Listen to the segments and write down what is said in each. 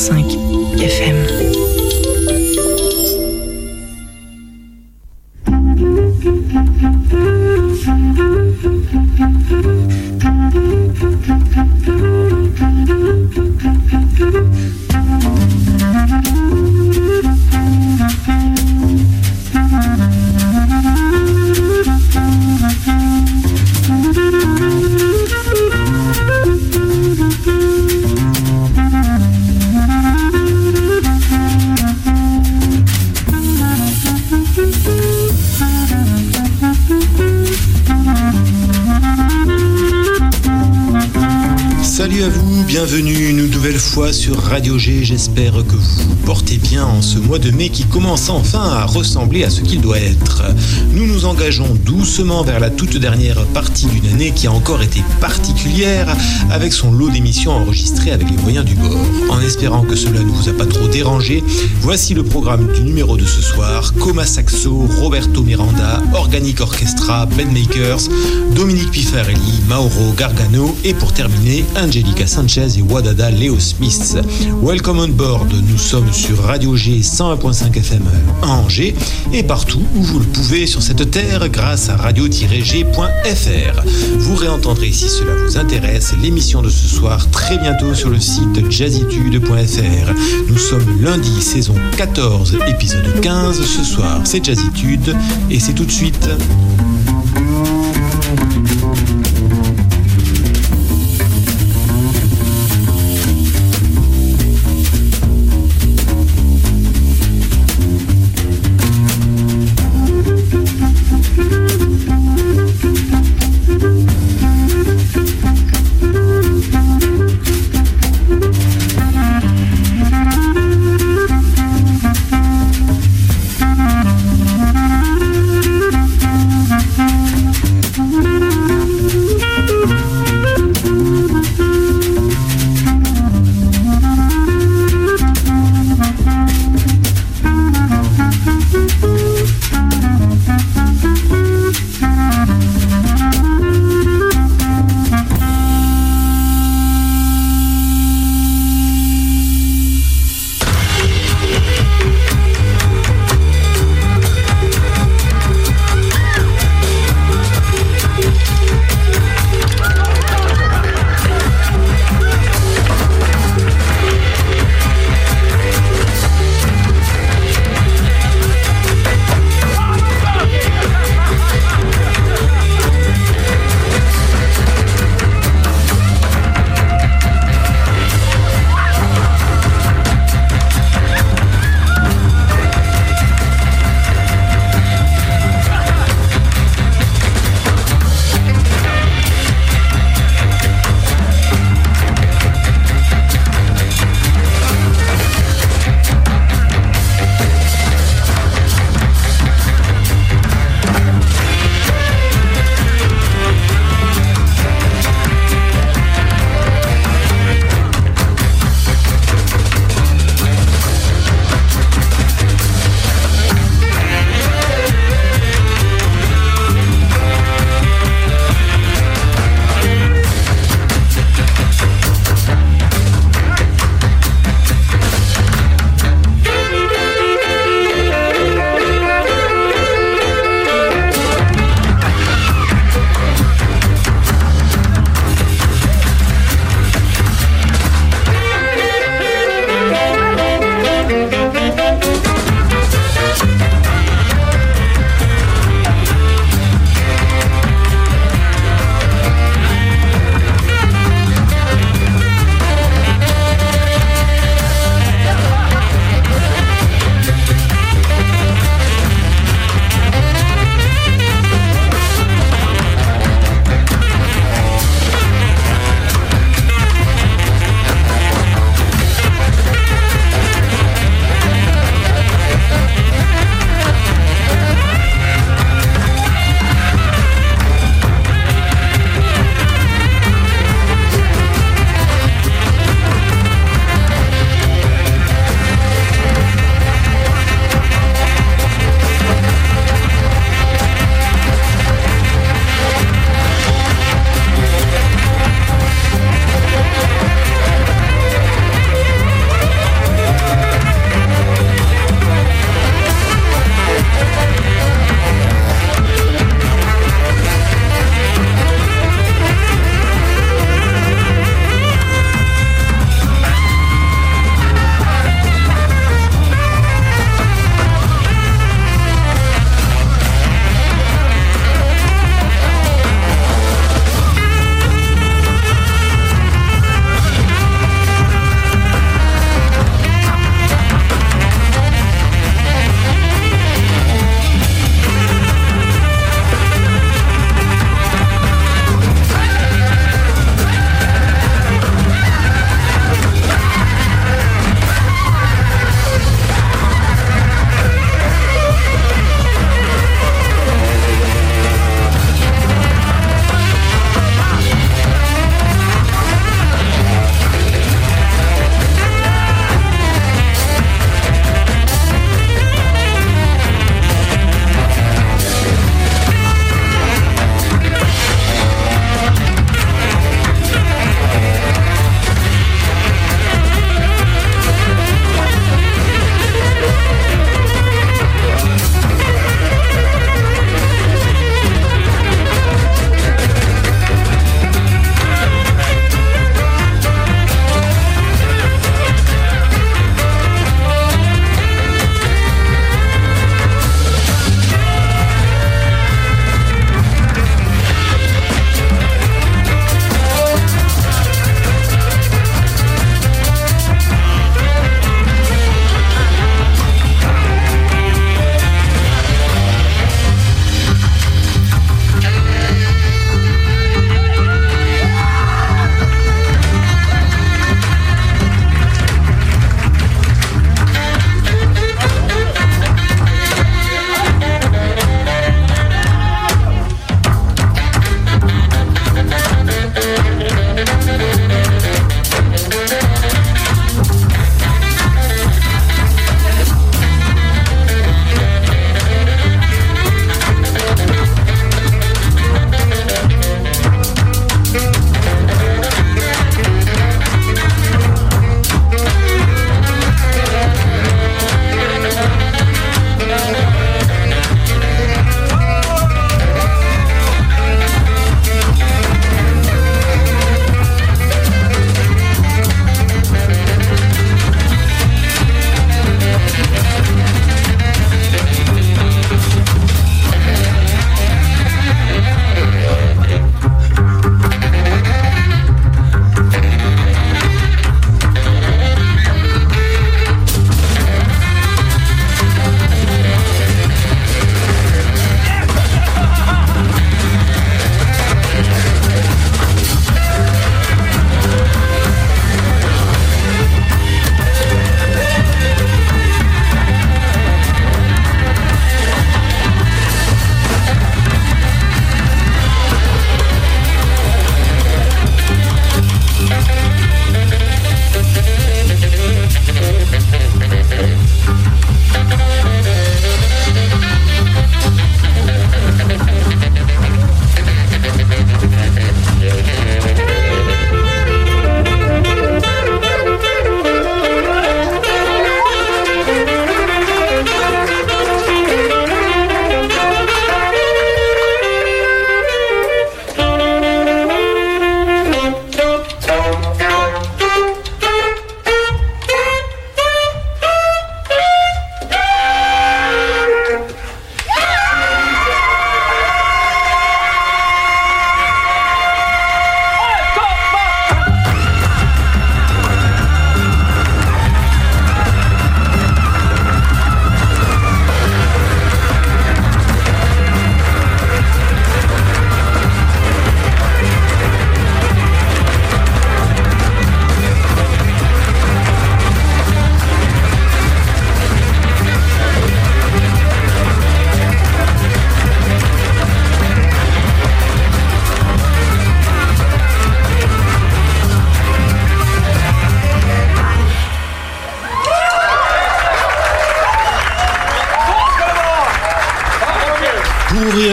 101.5 FM. Bienvenue une nouvelle fois sur Radio G, j'espère que vous vous portez bien en ce mois de mai qui commence enfin à ressembler à ce qu'il doit être. Nous nous engageons doucement vers la toute dernière partie d'une année qui a encore été particulière avec son lot d'émissions enregistrées avec les moyens du bord. En espérant que cela ne vous a pas trop dérangé, voici le programme du numéro de ce soir: Coma Saxo, Roberto Miranda, Organic Orchestra, Bedmakers, Dominique Pifarelli, Mauro Gargano et pour terminer, Angelica Sanchez et Wadada Leo Smith. Welcome on board, nous sommes sur Radio G 101.5 FM à Angers et partout où vous le pouvez sur cette terre grâce à radio-g.fr. Vous réentendrez, si cela vous intéresse, l'émission de ce soir très bientôt sur le site jazzitude.fr. Nous sommes lundi, saison 14, épisode 15. Ce soir, c'est Jazzitude et c'est tout de suite.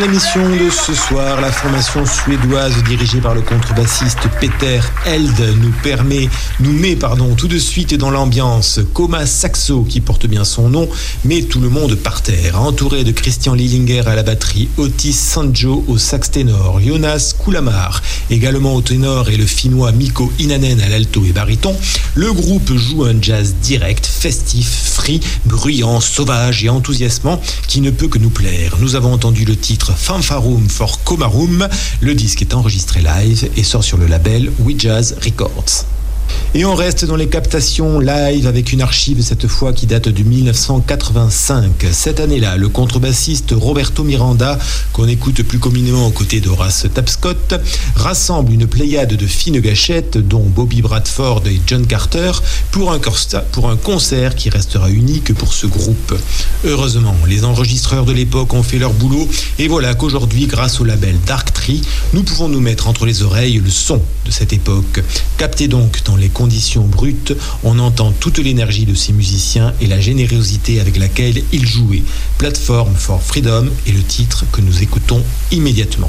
l'émission de ce soir, la formation suédoise dirigée par le contrebassiste Peter Held nous met tout de suite dans l'ambiance. Coma Saxo, qui porte bien son nom, met tout le monde par terre. Entouré de Christian Lillinger à la batterie, Otis Sanjo au sax ténor, Jonas Kulamar également au ténor et le finnois Mikko Inanen à l'alto et baryton, le groupe joue un jazz direct, festif, free, bruyant, sauvage et enthousiasmant qui ne peut que nous plaire. Nous avons entendu le titre Fanfarum for Comarum. Le disque est enregistré live et sort sur le label We Jazz Records. Et on reste dans les captations live avec une archive cette fois qui date de 1985. Cette année-là, le contrebassiste Roberto Miranda, qu'on écoute plus communément aux côtés d'Horace Tapscott, rassemble une pléiade de fines gâchettes dont Bobby Bradford et John Carter pour un concert qui restera unique pour ce groupe. Heureusement, les enregistreurs de l'époque ont fait leur boulot et voilà qu'aujourd'hui, grâce au label Dark Tree, nous pouvons nous mettre entre les oreilles le son de cette époque. Captez donc dans les conditions brutes, on entend toute l'énergie de ces musiciens et la générosité avec laquelle ils jouaient. Platform for Freedom est le titre que nous écoutons immédiatement.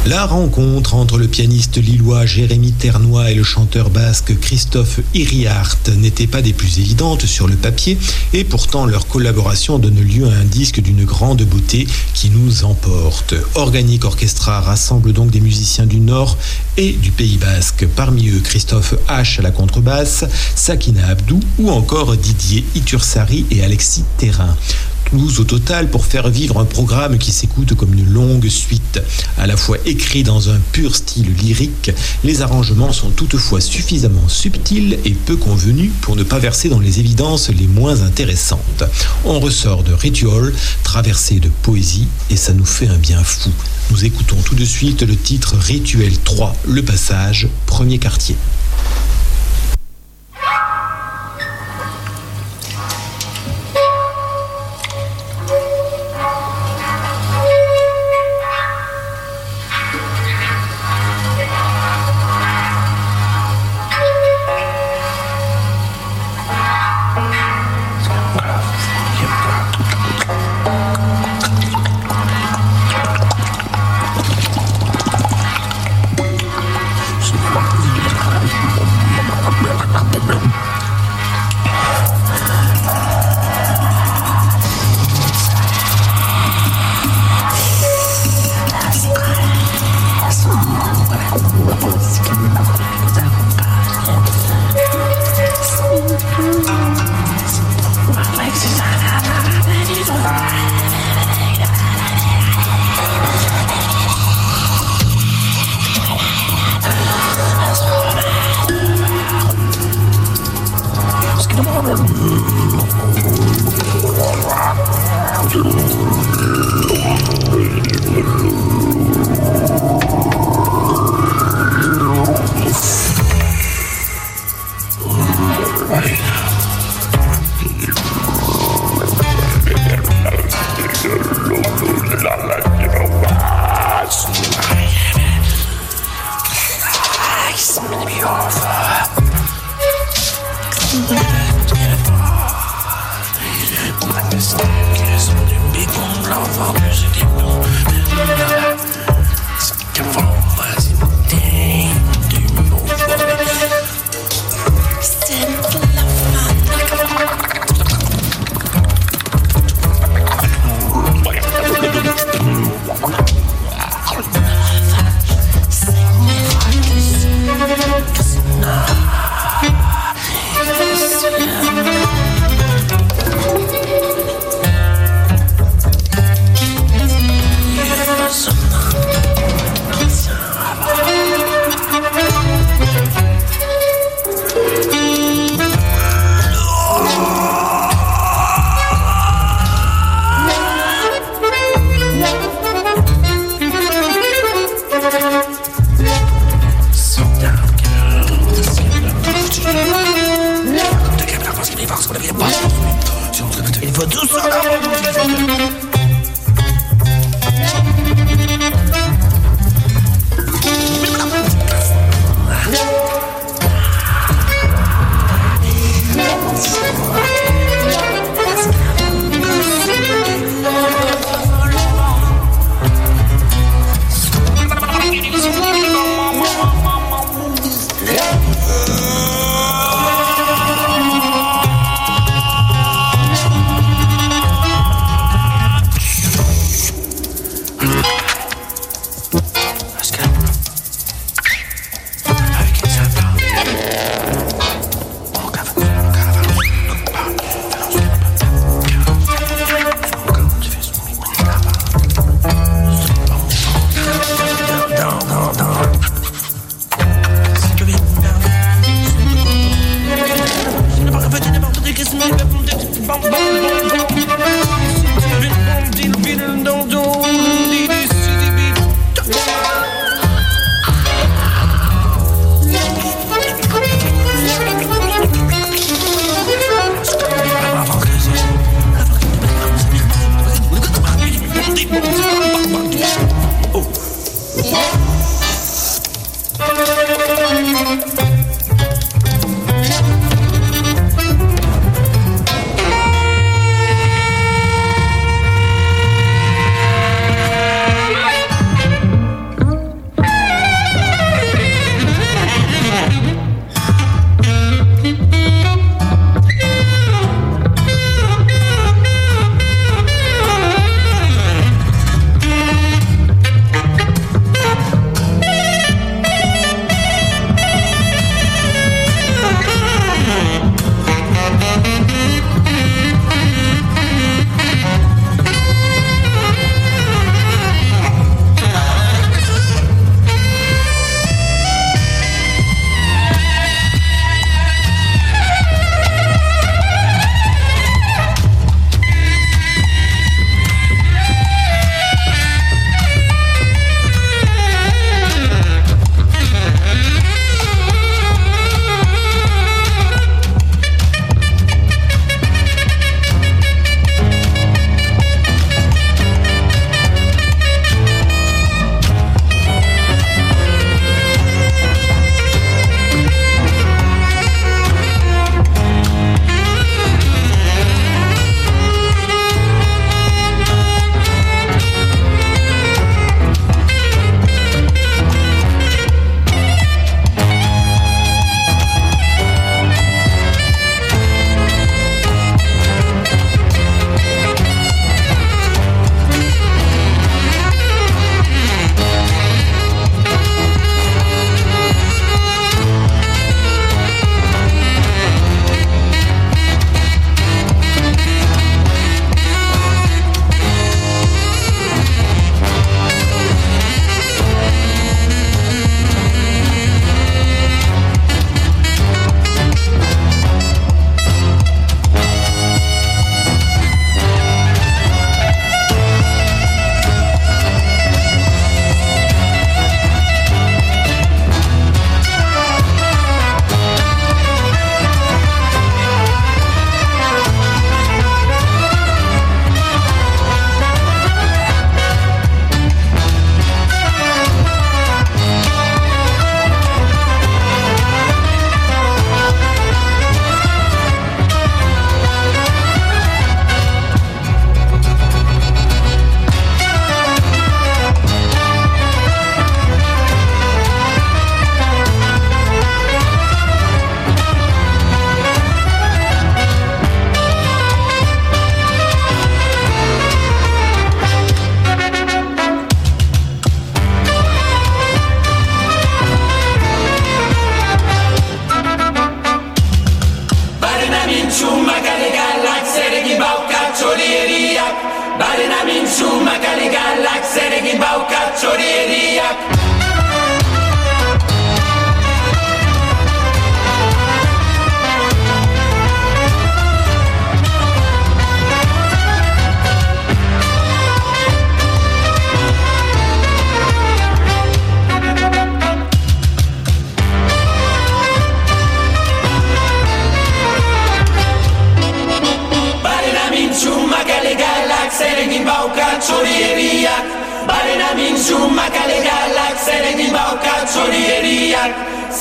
La rencontre entre le pianiste lillois Jérémy Ternois et le chanteur basque Christophe Iriart n'était pas des plus évidentes sur le papier, et pourtant leur collaboration donne lieu à un disque d'une grande beauté qui nous emporte. Organic Orchestra rassemble donc des musiciens du Nord et du Pays Basque, parmi eux Christophe H à la contrebasse, Sakina Abdou ou encore Didier Itursari et Alexis Terrain. Au total pour faire vivre un programme qui s'écoute comme une longue suite. À la fois écrit dans un pur style lyrique, les arrangements sont toutefois suffisamment subtils et peu convenus pour ne pas verser dans les évidences les moins intéressantes. On ressort de Ritual, traversé de poésie, et ça nous fait un bien fou. Nous écoutons tout de suite le titre Rituel 3, le passage, premier quartier.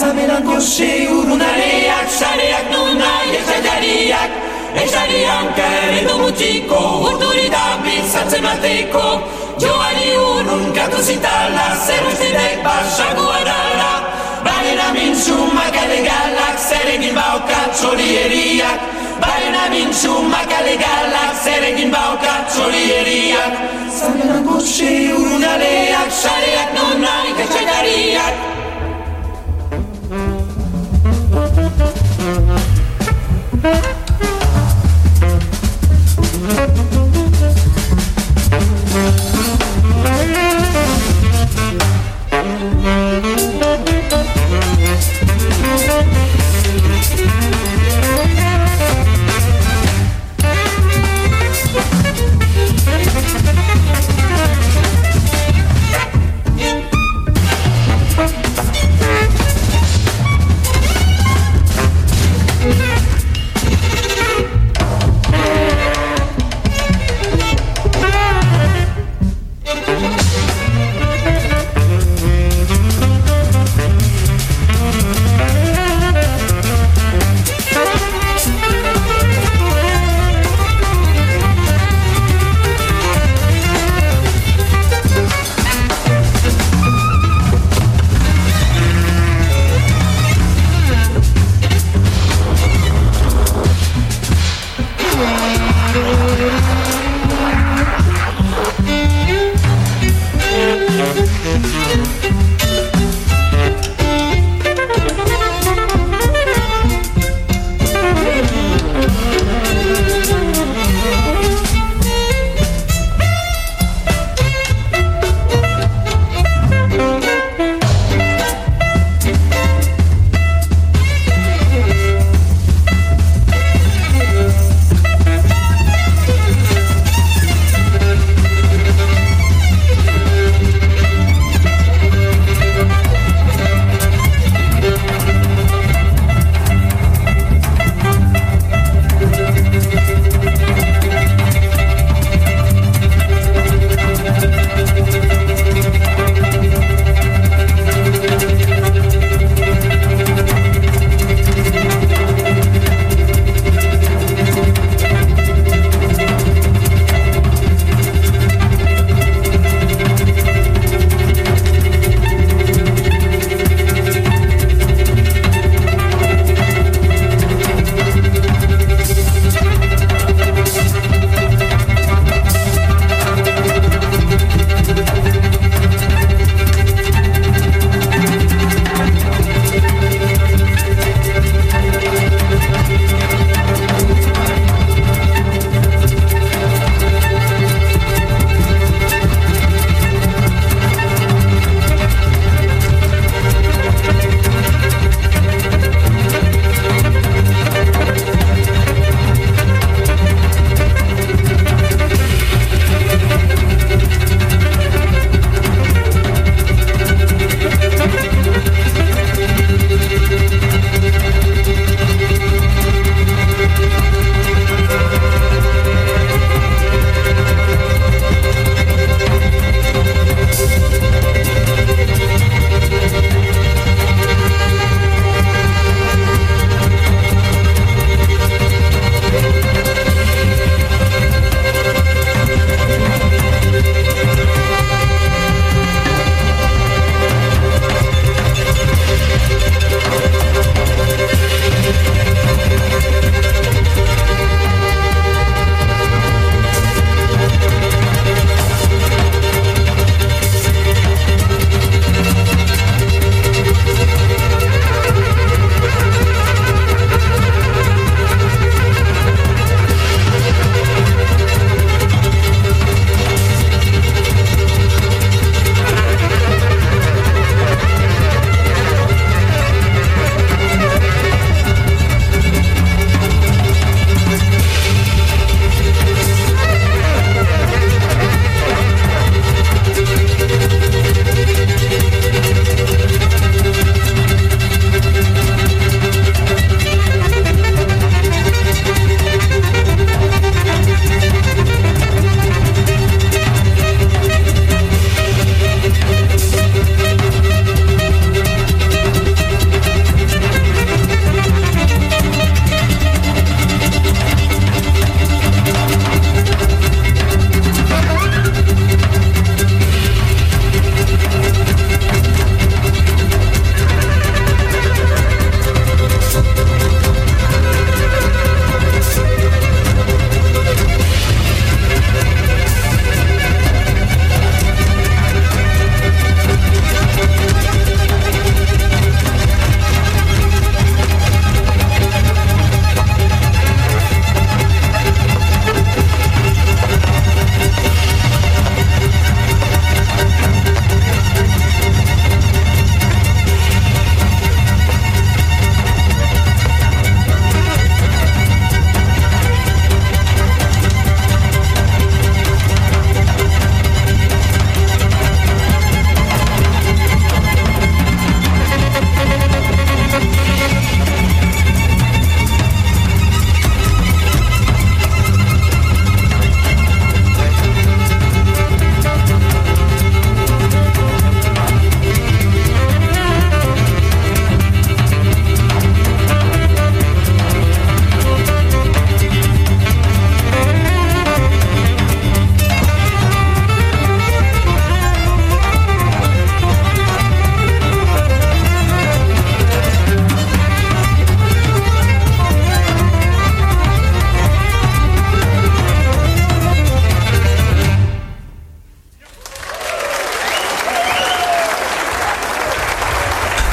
Zabelan goxe urunaleak, sareak nunai esaiariak, esaiarian keredo mutiko, urduri da bizatzen mateko, joari urun katu zitala, zer ustidek basago arala, barena mintzu makalegalak, zer egin baukat txolieriak, barena mintzu makalegalak, zer egin baukat txolieriak. Zabelan goxe urunaleak, sareak nunai esaiariak,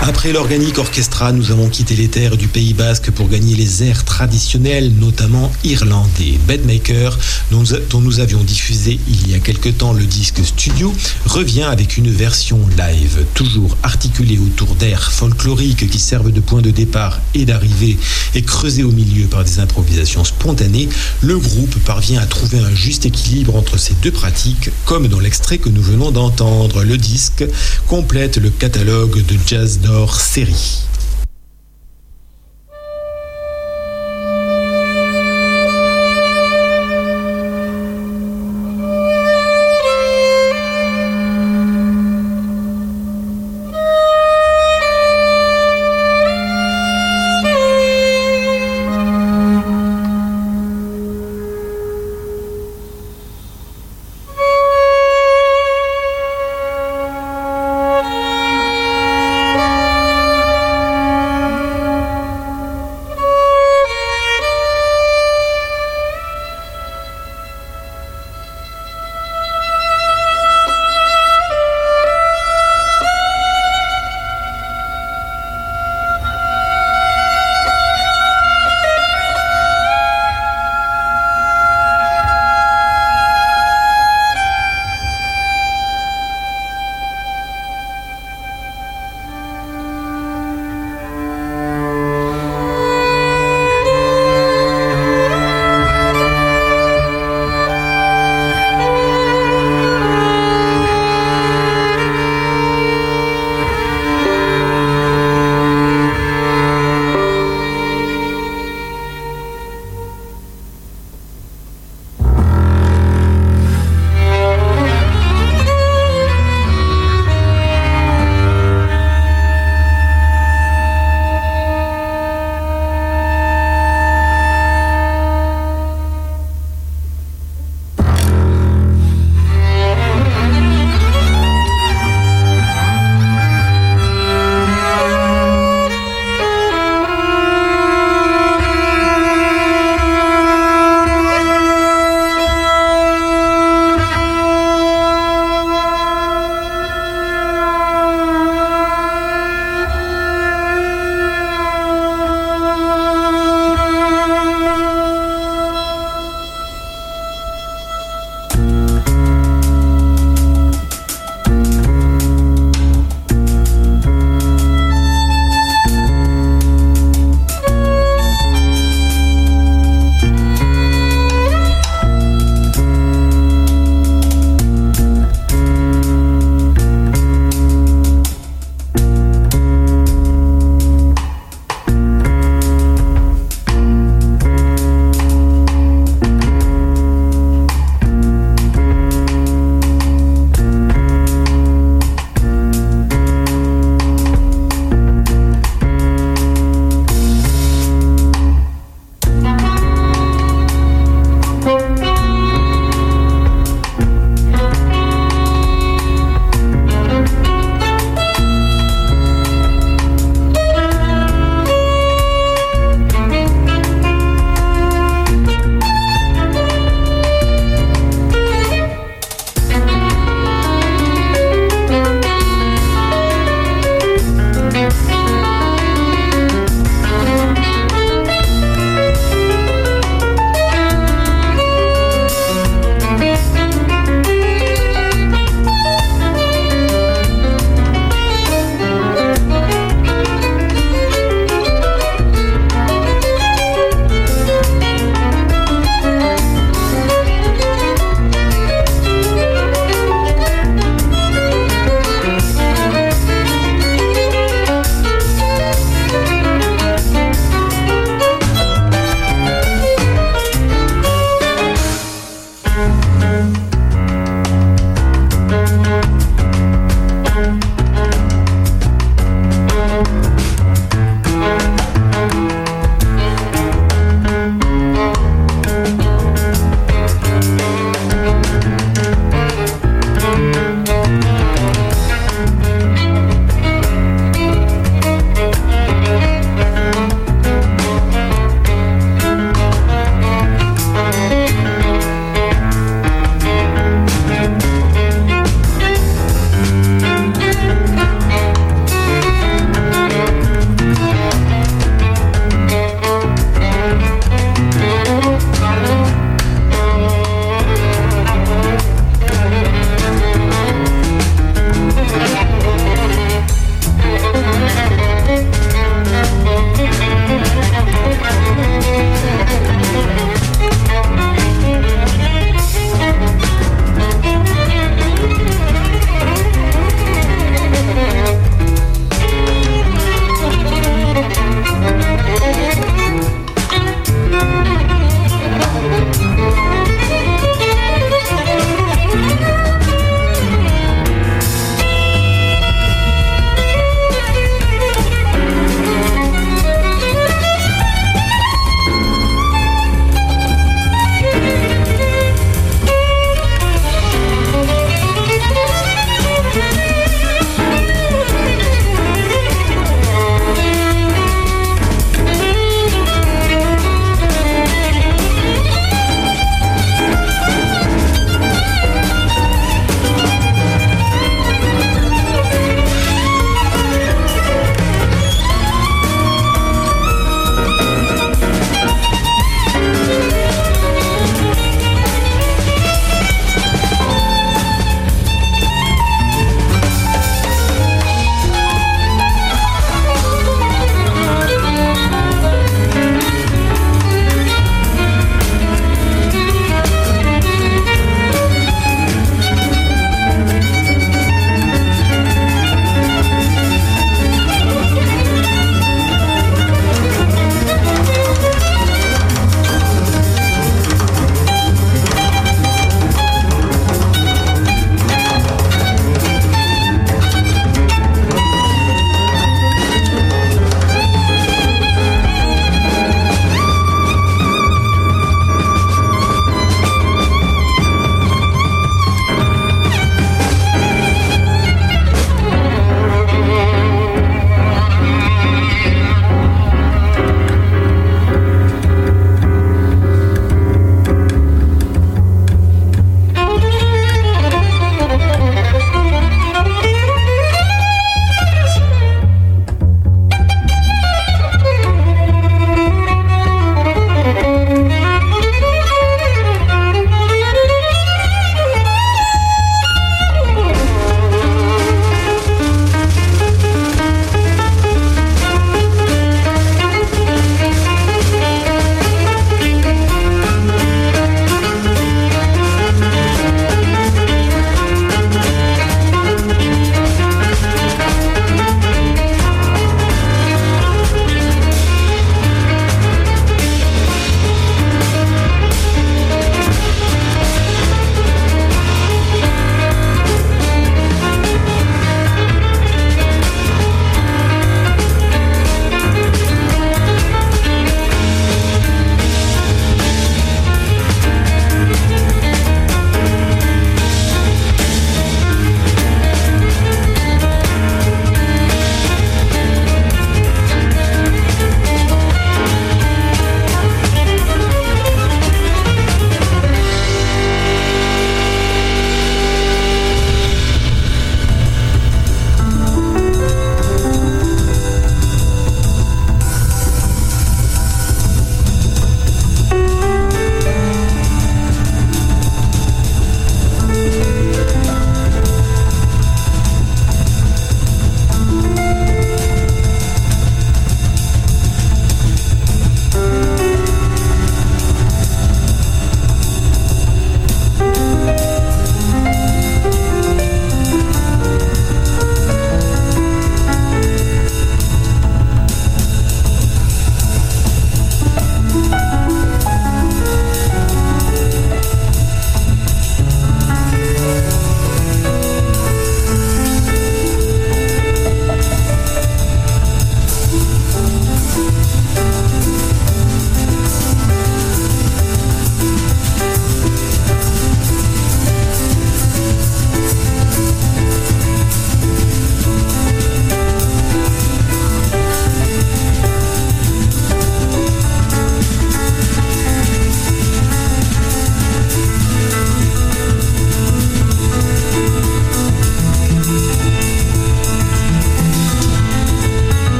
Après l'organique orchestra, nous avons quitté les terres du Pays Basque pour gagner les airs traditionnels, notamment irlandais. Bedmaker, dont nous avions diffusé il y a quelque temps le disque studio, revient avec une version live, toujours articulée autour d'airs folkloriques qui servent de point de départ et d'arrivée et creusés au milieu par des improvisations spontanées. Le groupe parvient à trouver un juste équilibre entre ces deux pratiques, comme dans l'extrait que nous venons d'entendre. Le disque complète le catalogue de Jazz d'Or série.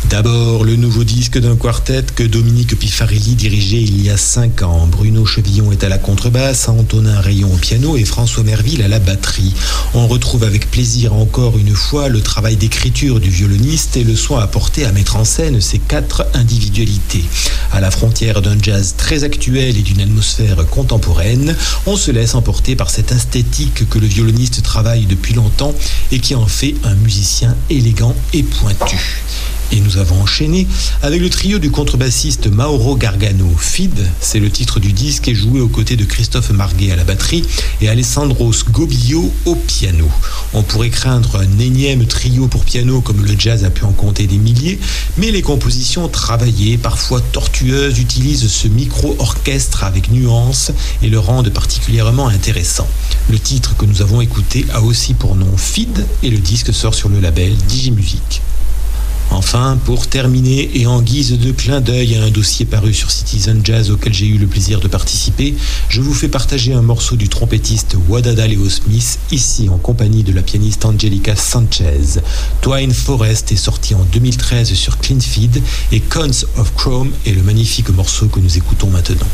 D'abord, le nouveau disque d'un quartet que Dominique Pifarelli dirigeait il y a 5 ans. Bruno Chevillon est à la contrebasse, Antonin Rayon au piano et François Merville à la batterie. On retrouve avec plaisir encore une fois le travail d'écriture du violoniste et le soin apporté à mettre en scène ces 4 individualités. À la frontière d'un jazz très actuel et d'une atmosphère contemporaine, on se laisse emporter par cette esthétique que le violoniste travaille depuis longtemps et qui en fait un musicien élégant et pointu. Et nous avons enchaîné avec le trio du contrebassiste Mauro Gargano. Fid, c'est le titre du disque, est joué aux côtés de Christophe Marguet à la batterie et Alessandro Sgobbio au piano. On pourrait craindre un énième trio pour piano comme le jazz a pu en compter des milliers, mais les compositions travaillées, parfois tortueuses, utilisent ce micro-orchestre avec nuance et le rendent particulièrement intéressant. Le titre que nous avons écouté a aussi pour nom Fid et le disque sort sur le label Digimusic. Enfin, pour terminer, et en guise de clin d'œil à un dossier paru sur Citizen Jazz auquel j'ai eu le plaisir de participer, je vous fais partager un morceau du trompettiste Wadada Leo Smith, ici en compagnie de la pianiste Angelica Sanchez. Twine Forest est sorti en 2013 sur Clean Feed et Cones of Chrome est le magnifique morceau que nous écoutons maintenant.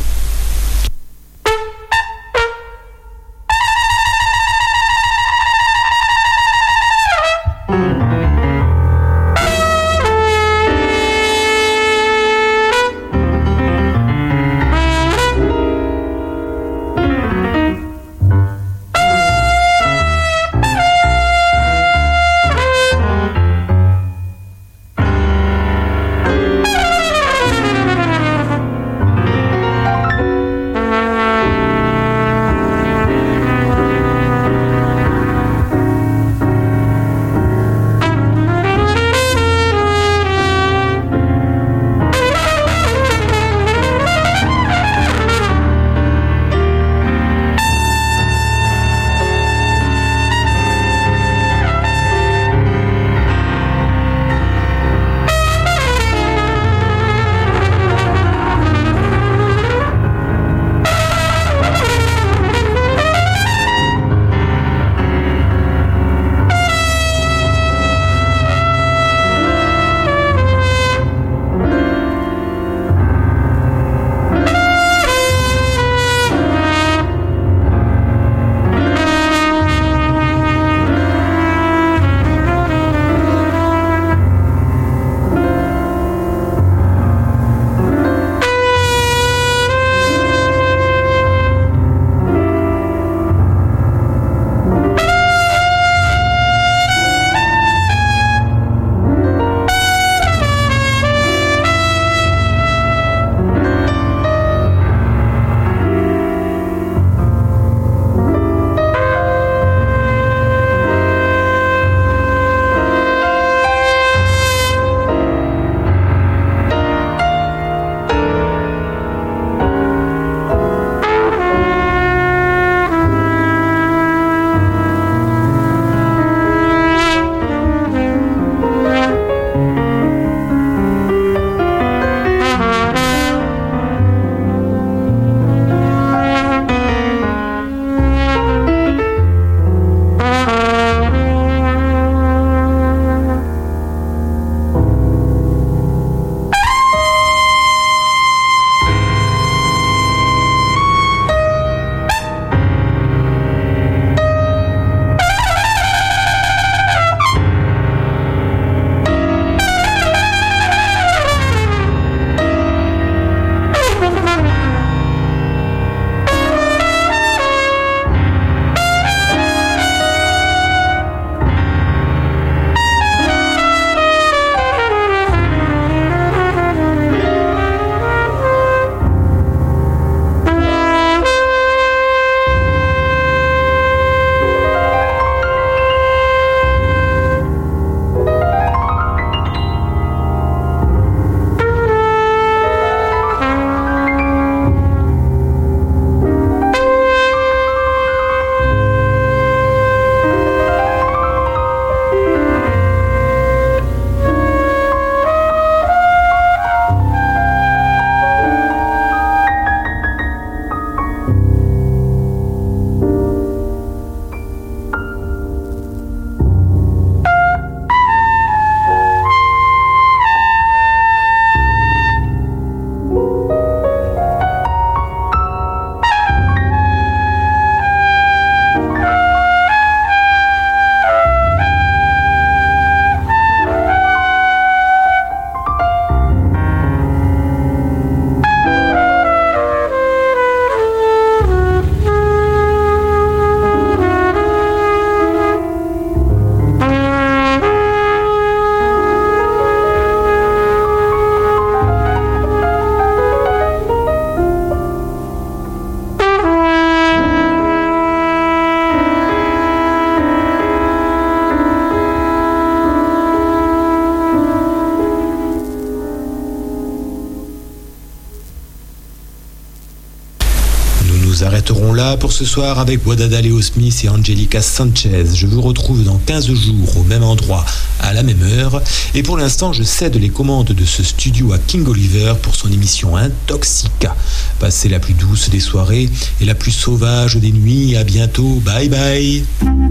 nous arrêterons là pour ce soir avec Wadada Leo Smith et Angelica Sanchez. Je vous retrouve dans 15 jours au même endroit, à la même heure. Et pour l'instant, je cède les commandes de ce studio à King Oliver pour son émission Intoxica. Passez la plus douce des soirées et la plus sauvage des nuits. À bientôt. Bye bye.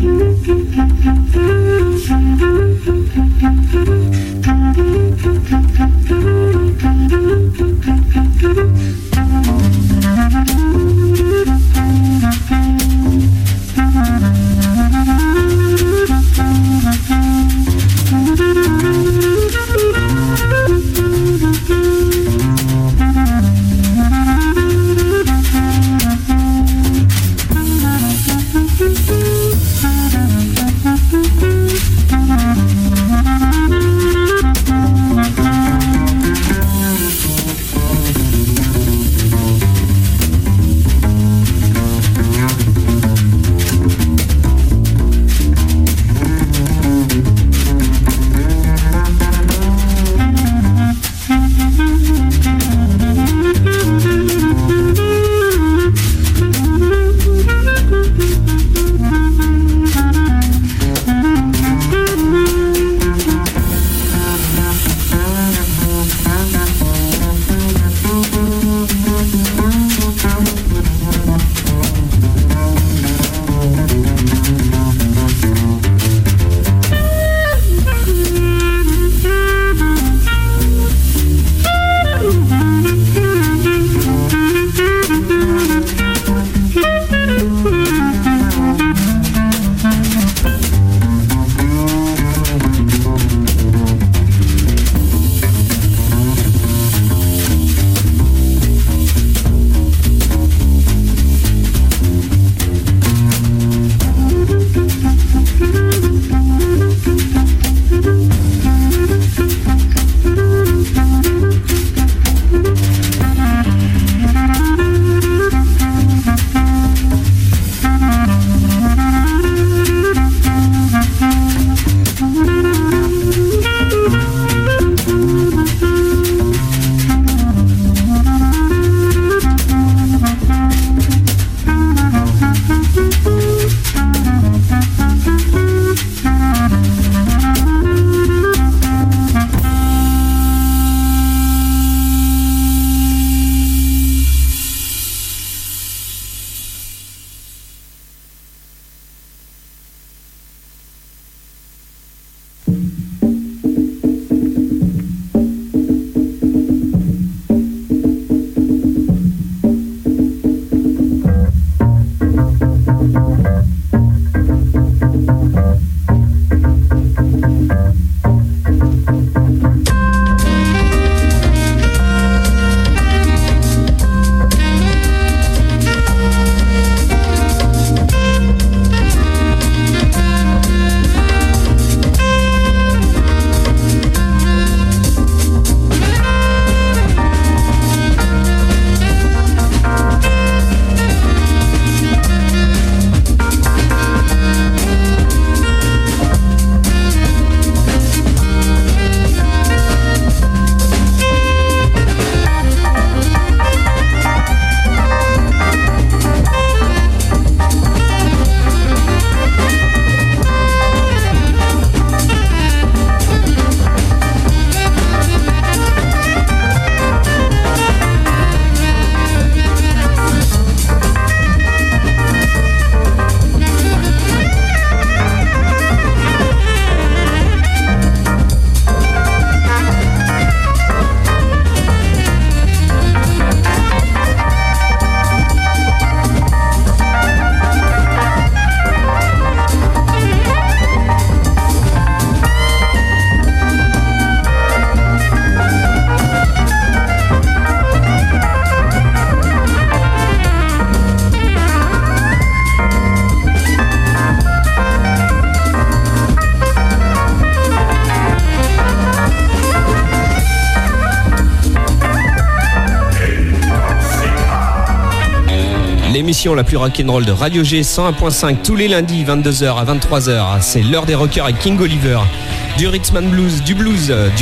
l'émission la plus rock'n'roll de Radio G 101.5 tous les lundis 22h à 23h. C'est l'heure des rockers avec King Oliver. Du rhythm and blues, du blues,